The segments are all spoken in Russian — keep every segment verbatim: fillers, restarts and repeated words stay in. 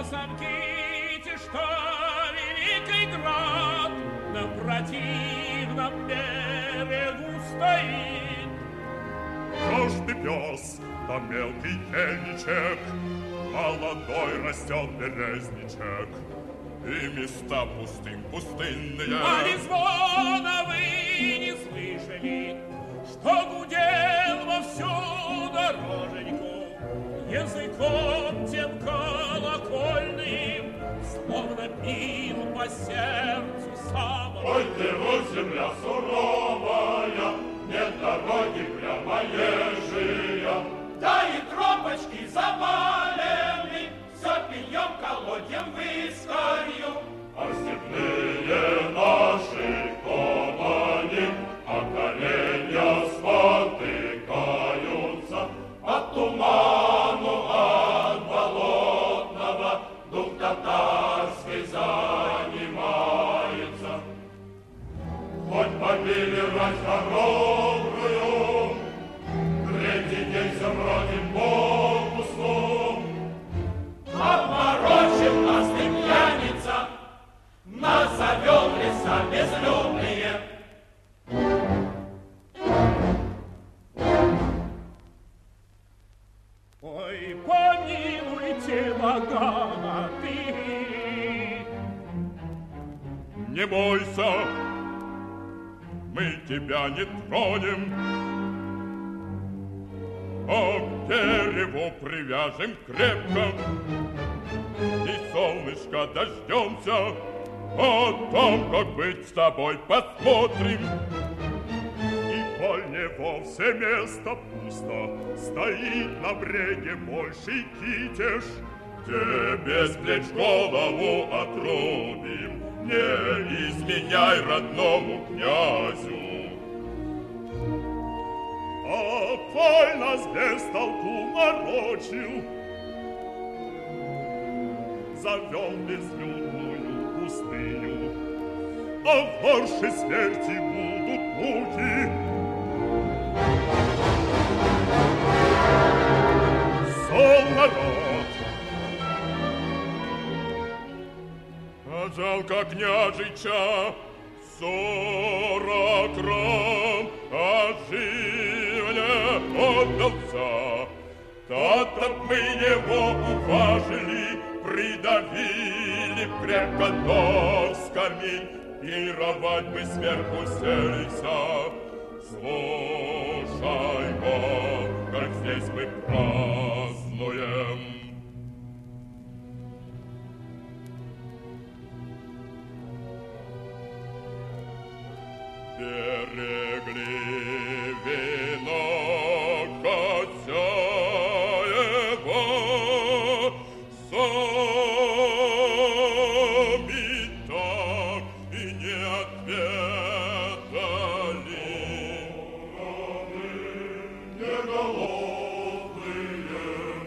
Посадите, что великий град на противном берегу стоит. Что ж ты, пес, да мелкий ельничек, молодой растет березничек, и места пустынь пустынные. А ни звона вы не слышали, что гудел во всю дороженьку языком тем колокольным, словно бил по сердцу самому. Ой, ты, вот земля суровая, нет дороги прямо ежия, да и тропочки завалены, все пьем колодьем выскорью. а степные наши комани, а коленя спотыкаются от туману, от болотного, дух татарский занимается. Хоть побили рать хоробрую, третий день замродим Богу сну. Обморочил нас ты, пьяница, нас завел в леса безлюдные. Ой, помилуйте, богаты. Не бойся, мы тебя не тронем, а к дереву привяжем крепко, и солнышко дождемся, а там, как быть с тобой, посмотрим. И коль не вовсе место пусто, стоит на бреге больший китеж, тебе с плеч голову отрубим, не изменяй родному князю. А коль нас без толку морочил, завел безлюдную пустыню, а в горше смерти будут муки. Зол народ, а жалко княжича сорок ран, а живня отдался. То-то мы его уважили, придавили крепко досками, пировать бы сверху селися. Слушай-ка, как здесь мы празднуем. Берегли вино хозяева, сами так и не отведали. Не голодные,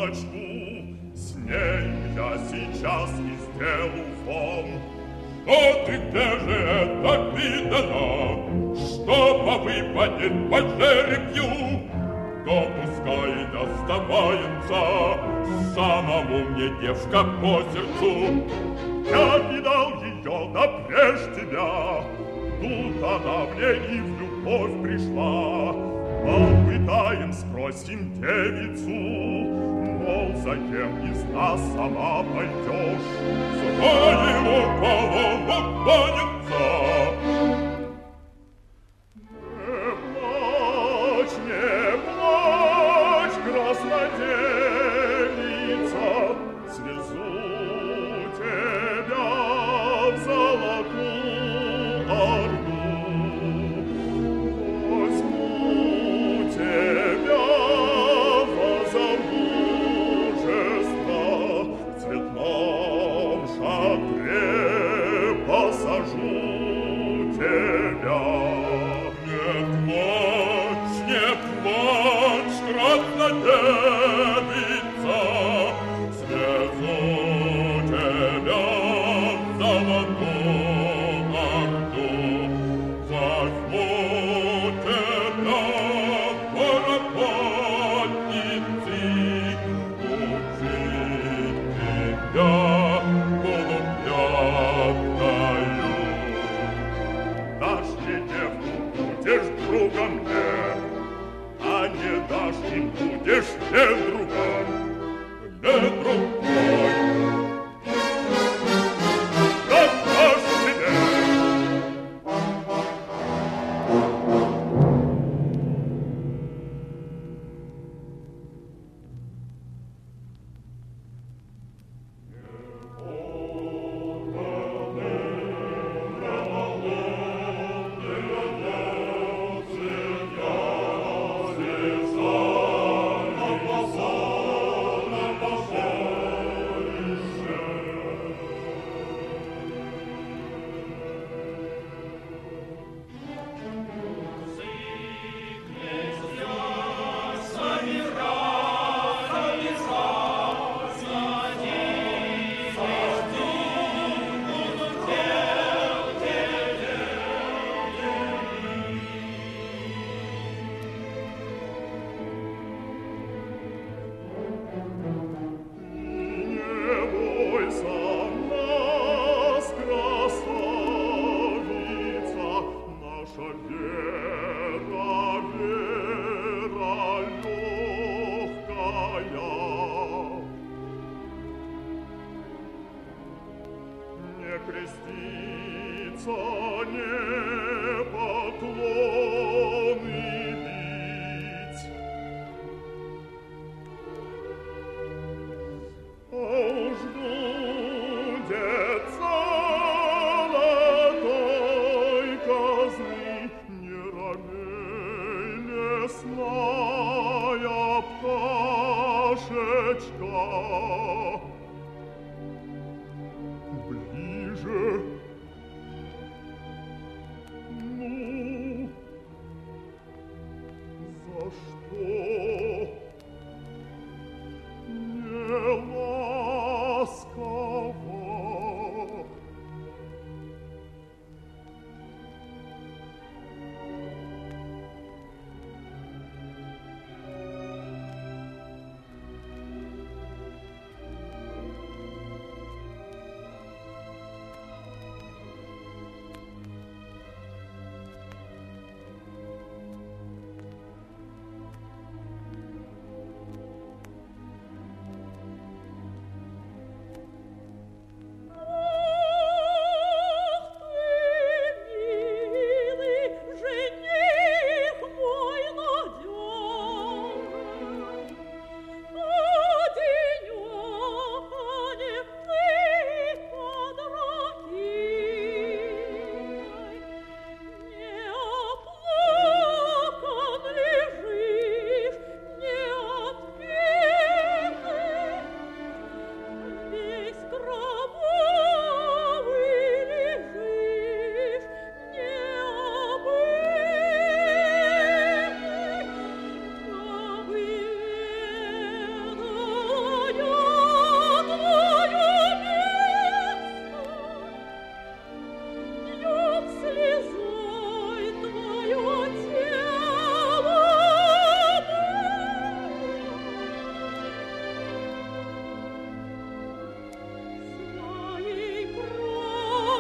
начну, с ней я сейчас и сделаю вам. Что ты, где же это видано, что повыпадет по жеребью? То пускай доставается самому мне девка по сердцу. Я видал ее да прежде тебя, тут она мне и в любовь пришла. Попытаем, спросим девицу, мол, за кем из нас сама пойдешь? Своему полону кланяться. Не плачь, не плачь, краснодевица, свезу тебя в золотую орду. Возьму тебя во замужество, в цветном шатре посажу тебя. Не плачь, не плачь, краснодевица, свезу тебя в золотую орду. Возьму тебя в работницы, учить тебя голубятною. Дашь мне девку, будешь другом мне, а не дашь, и будешь не другом, не другой. Как дашь тебе?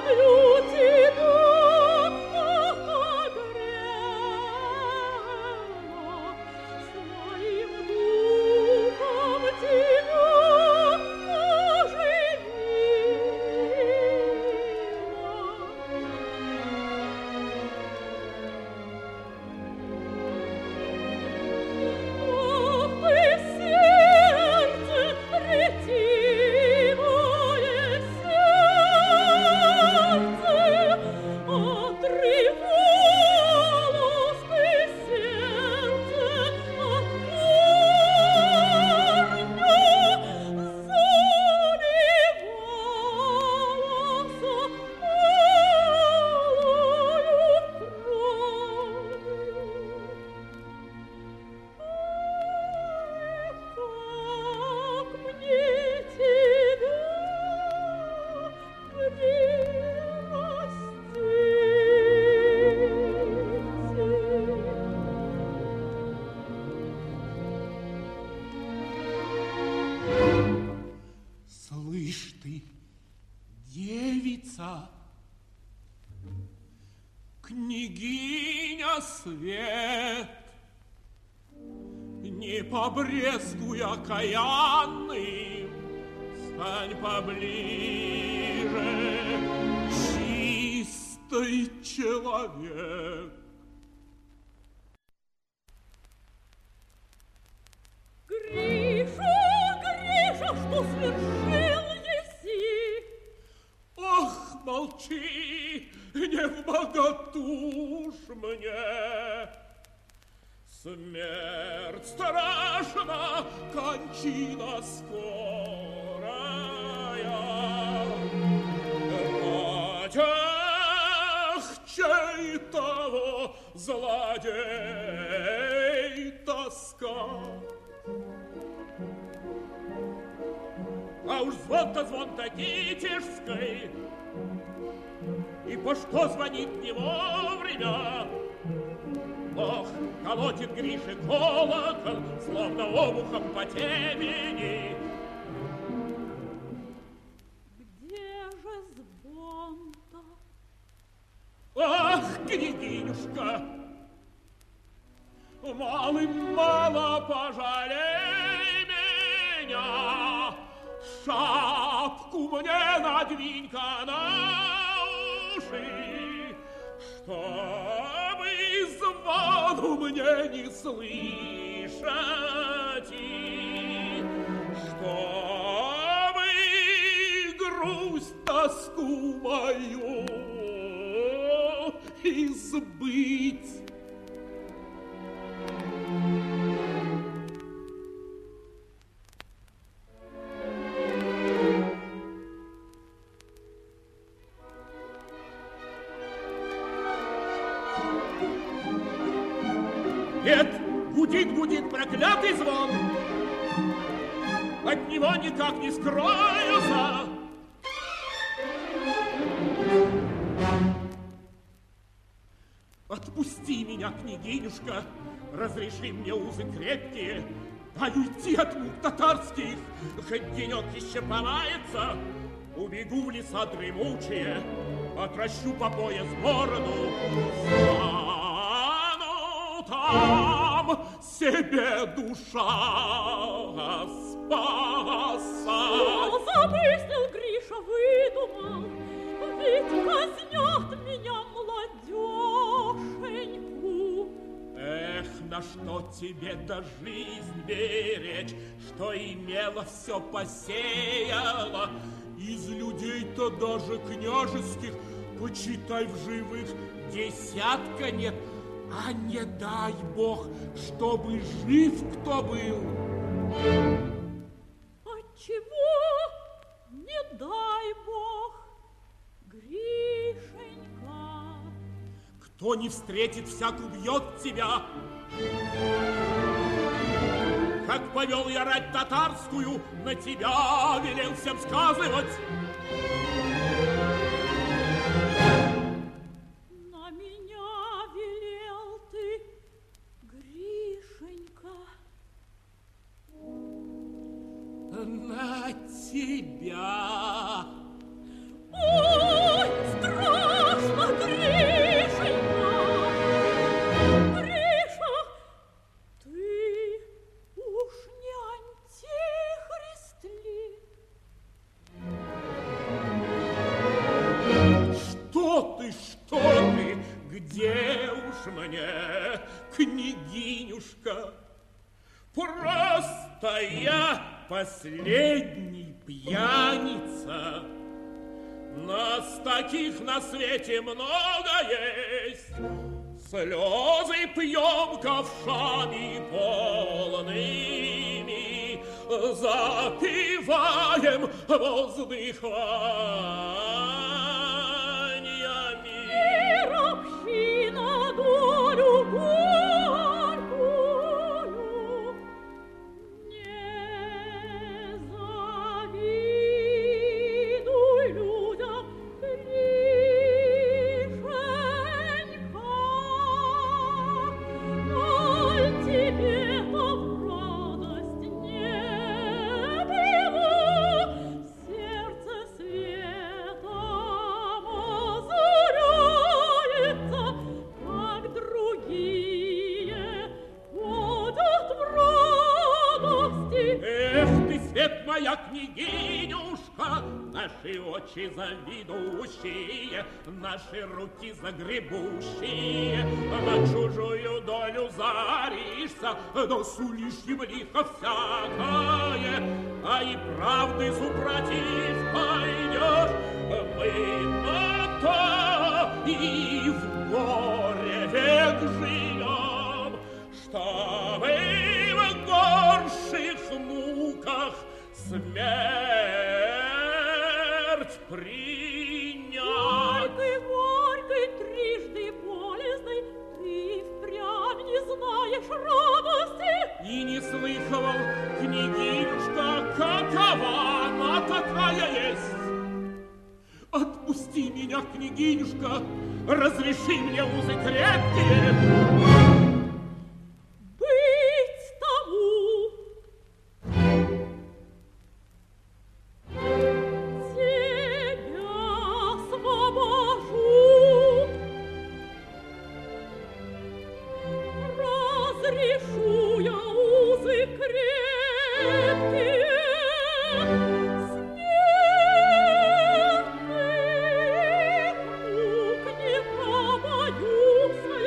Княгиня Свет, не побрезгуй окаянным, стань поближе, чистый человек. Гриша, Гриша, что свершил еси? Ох, молчи, не вбогатушь мне. Смерть страшна, кончина скорая. Потягчей того злодей тоска. А уж звон-то звон-то китежской, и по что звонит не вовремя? Ох, колотит Грише колокол, словно обухом по темени. Где же звон-то? Ах, княгинюшка, малым-мало пожалей меня, шапку мне надвинь-ка на уши, чтобы звону мне не слышать, и чтобы грусть, тоску мою избыть. Нет, гудит-гудит проклятый звон, от него никак не скроюся. Отпусти меня, княгинюшка, разреши мне узы крепкие, дай уйти от мук татарских, хоть денек еще помается, убегу в леса дремучие, отращу по пояс бороду, стану там себе душа спасать. Что замыслил Гриша, выдумал, ведь казнет меня молодеженьку. Эх, на что тебе до жизнь беречь, что имела все посеяла. Из людей-то даже княжеских, почитай, в живых десятка нет. А не дай Бог, чтобы жив кто был. Отчего не дай Бог, Гришенька? Кто не встретит, всяк убьет тебя. Как повел я рать татарскую, на тебя велел всем сказывать. На меня велел ты, Гришенька. На тебя. Ой, мне, княгинюшка, просто я последний пьяница. Нас таких на свете много есть. Слезы пьем ковшами полными, запиваем воздыханиями. Мир община долю горькую не завидуй людям, Гришенька. Аль тебе-то в радость не было, сердце светом озаряется, как другие ходят в радости. Эх ты, свет моя княгинюшка, наши очи завидующие, наши руки загребущие, на чужую долю заришься, но сулишь им лихо всякое, а и правды супротив пойдешь. Мы на то и в горе век живем, чтобы в горших муках смерть принять. Горькой, горькой, трижды болезной, ты впрямь не знаешь радости. И не слыхивал, княгинюшка, какова она такая есть. Отпусти меня, княгинюшка, разреши мне узы крепкие. Быть тому. Тебя освобожу. Разрешу я узы крепкие. Смертных мук не побоюсь я.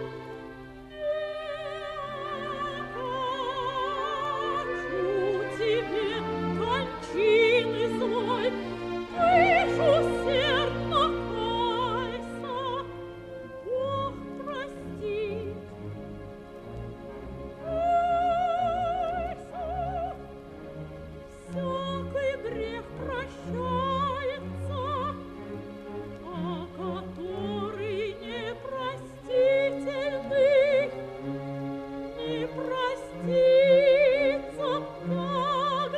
Не хочу тебе кончины злой, ты усердно кайся, Бог простит. Кайся, всякий грех прощается, а который непростительный не простится, как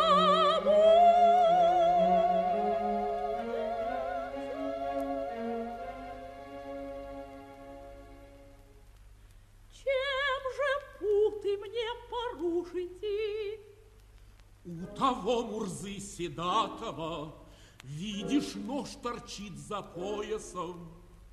забудется. Чем же путы мне порушите? У того Мурзы Седатова, видишь, нож торчит за поясом.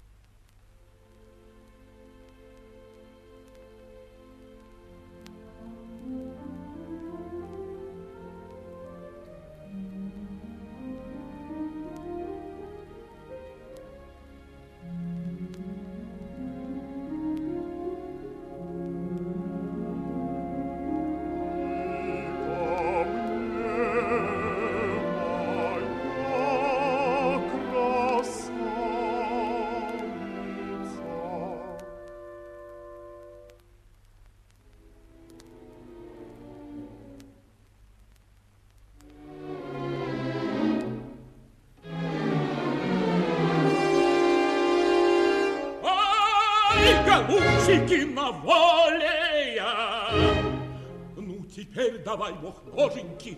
Голубчики на воле я. Ну, теперь давай, Бог, ноженьки.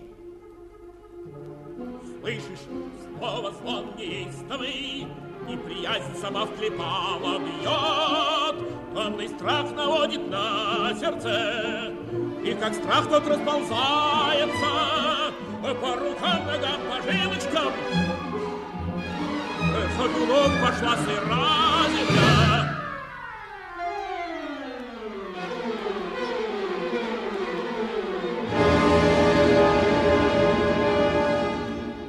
Слышишь, снова звон неистовый, неприязнь сама в клепало бьет, томный страх наводит на сердце, и как страх тот расползается по рукам, ногам, по жилочкам. Ходулок пошла сыра земля.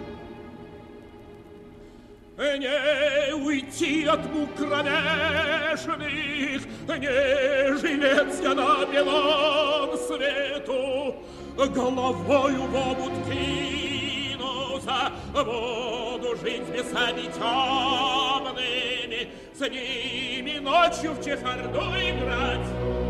Не уйти от мук кромешных, грешных, не жилец я на белом свету, головою в омут кинулся, буду жить с бесами темными, с ними ночью в чехарду играть.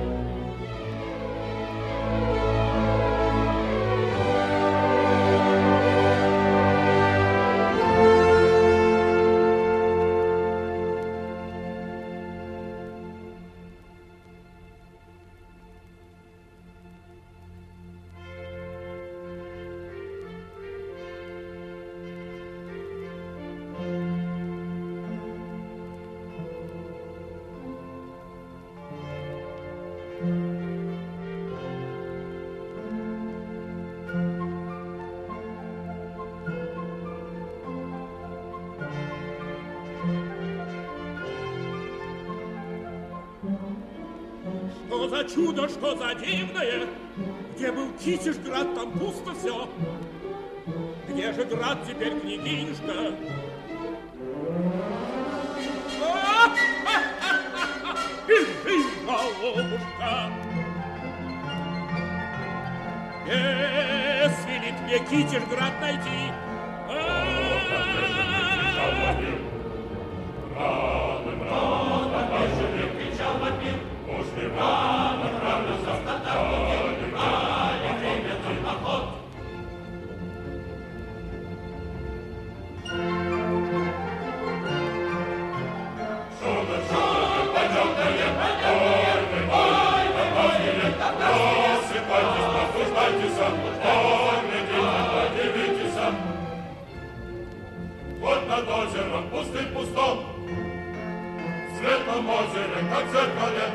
Что за чудо, что за дивное? Где был Китежград, там пусто все. Где же град теперь, княгинюшка? Бежи, голубушка! Бес велит мне Китежград найти. Рано, рано, бежали, кричал вампир. После рано, рано, заставляли, брали время на поход. Шумно, шумно, пойдем-ка, ой, ой, ой, просыпайтесь, пробуждайтесь, ой, глядите, подивитесь. Вот над озером пустым-пустом, в светлом озере, как в зеркале,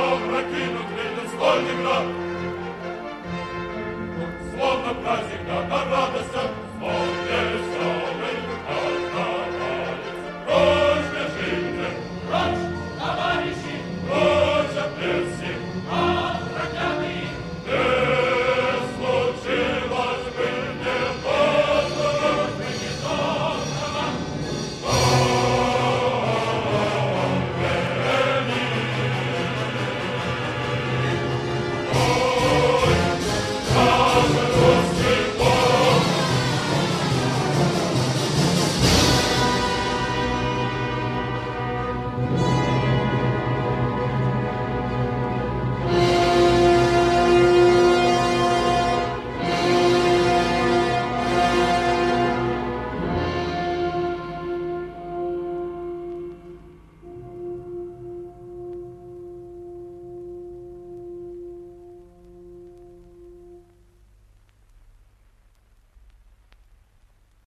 опрокинут виден стольный град. Словно праздник, да,